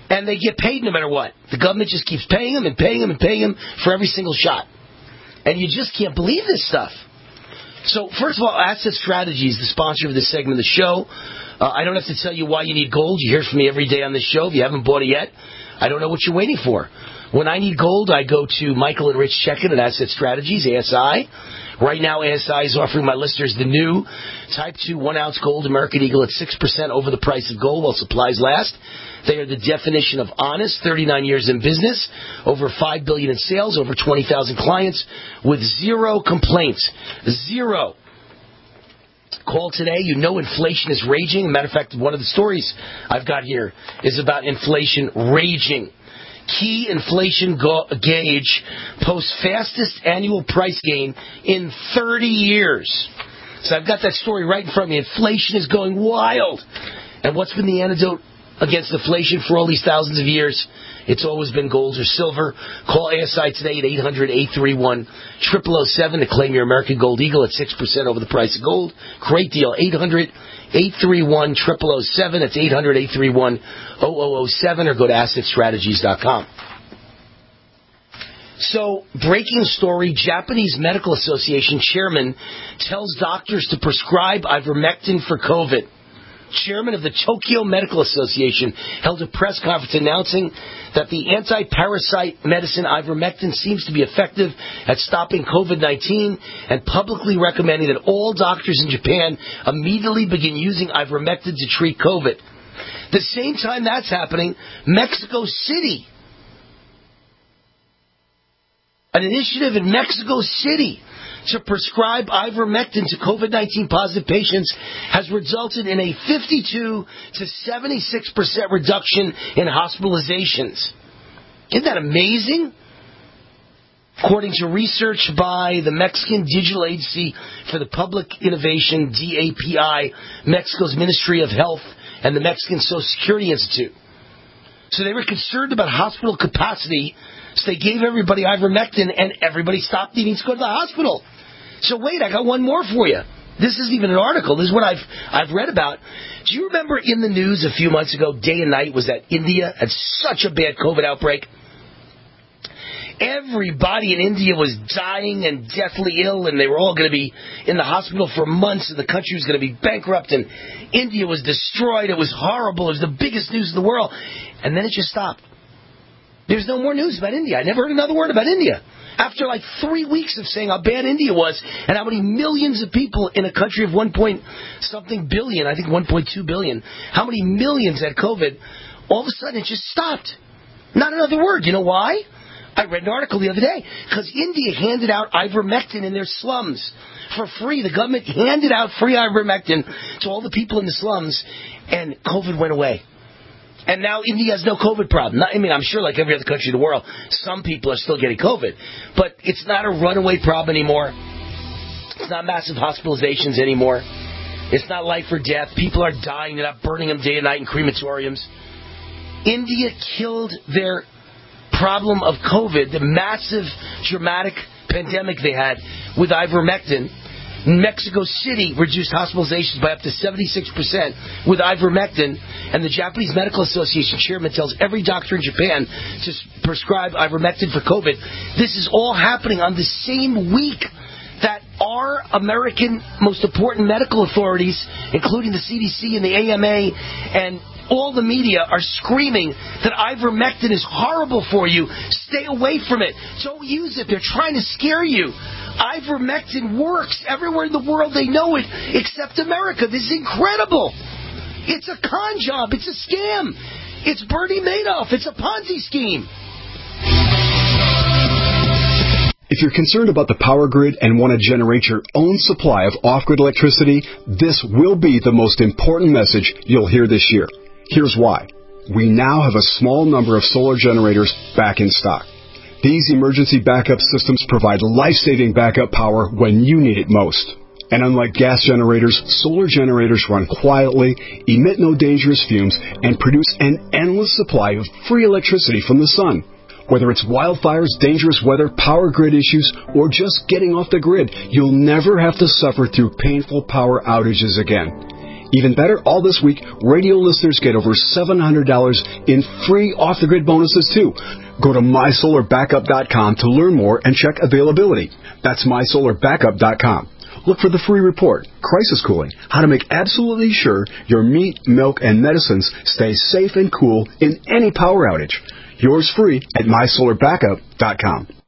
And they get paid no matter what. The government just keeps paying them and paying them and paying them for every single shot. And you just can't believe this stuff. So, first of all, Asset Strategies, the sponsor of this segment of the show. Uh, I don't have to tell you why you need gold. You hear from me every day on this show. If you haven't bought it yet, I don't know what you're waiting for. When I need gold, I go to Michael and Rich Check-in at Asset Strategies, A S I. Right now, A S I is offering my listeners the new Type two one-ounce gold American Eagle at six percent over the price of gold while supplies last. They are the definition of honest, thirty-nine years in business, over five billion dollars in sales, over twenty thousand clients with zero complaints. Zero. Call today. You know inflation is raging. Matter of fact, one of the stories I've got here is about inflation raging. Key inflation go- gauge posts fastest annual price gain in thirty years. So I've got that story right in front of me. Inflation is going wild. And what's been the antidote against inflation for all these thousands of years? It's always been gold or silver. Call A S I today at eight hundred, eight three one, zero zero zero seven to claim your American Gold Eagle at six percent over the price of gold. Great deal. eight hundred, eight three one, zero zero zero seven. It's eight hundred, eight three one, zero zero zero seven or go to asset strategies dot com. So, breaking story, Japanese Medical Association chairman tells doctors to prescribe ivermectin for COVID. Chairman of the Tokyo Medical Association held a press conference announcing that the anti-parasite medicine ivermectin seems to be effective at stopping COVID nineteen and publicly recommending that all doctors in Japan immediately begin using ivermectin to treat COVID. The same time that's happening, Mexico City, an initiative in Mexico City to prescribe ivermectin to COVID nineteen positive patients has resulted in a fifty-two to seventy-six percent reduction in hospitalizations. Isn't that amazing? According to research by the Mexican Digital Agency for the Public Innovation, D A P I, Mexico's Ministry of Health, and the Mexican Social Security Institute. So they were concerned about hospital capacity, so they gave everybody ivermectin, and everybody stopped needing to go to the hospital. So wait, I got one more for you. This isn't even an article. This is what I've I've read about. Do you remember in the news a few months ago, day and night, was that India had such a bad COVID outbreak? Everybody in India was dying and deathly ill, and they were all going to be in the hospital for months, and the country was going to be bankrupt, and India was destroyed. It was horrible. It was the biggest news in the world. And then it just stopped. There's no more news about India. I never heard another word about India. After like three weeks of saying how bad India was and how many millions of people in a country of one point something billion, I think one point two billion, how many millions had COVID, all of a sudden it just stopped. Not another word. You know why? I read an article the other day. Because India handed out ivermectin in their slums for free. The government handed out free ivermectin to all the people in the slums, and COVID went away. And now India has no COVID problem. Not, I mean, I'm sure like every other country in the world, some people are still getting COVID. But it's not a runaway problem anymore. It's not massive hospitalizations anymore. It's not life or death. People are dying. They're not burning them day and night in crematoriums. India killed their problem of COVID, the massive, dramatic pandemic they had with ivermectin. Mexico City reduced hospitalizations by up to seventy-six percent with ivermectin, and the Japanese Medical Association chairman tells every doctor in Japan to prescribe ivermectin for COVID. This is all happening on the same week that our American most important medical authorities, including the C D C and the A M A and all the media, are screaming that ivermectin is horrible for you. Stay away from it. Don't use it. They're trying to scare you. Ivermectin works everywhere in the world. They know it, except America. This is incredible. It's a con job. It's a scam. It's Bernie Madoff. It's a Ponzi scheme. If you're concerned about the power grid and want to generate your own supply of off-grid electricity, this will be the most important message you'll hear this year. Here's why. We now have a small number of solar generators back in stock. These emergency backup systems provide life-saving backup power when you need it most. And unlike gas generators, solar generators run quietly, emit no dangerous fumes, and produce an endless supply of free electricity from the sun. Whether it's wildfires, dangerous weather, power grid issues, or just getting off the grid, you'll never have to suffer through painful power outages again. Even better, all this week, radio listeners get over seven hundred dollars in free off-the-grid bonuses, too. Go to my solar backup dot com to learn more and check availability. That's my solar backup dot com. Look for the free report, Crisis Cooling, how to make absolutely sure your meat, milk, and medicines stay safe and cool in any power outage. Yours free at my solar backup dot com.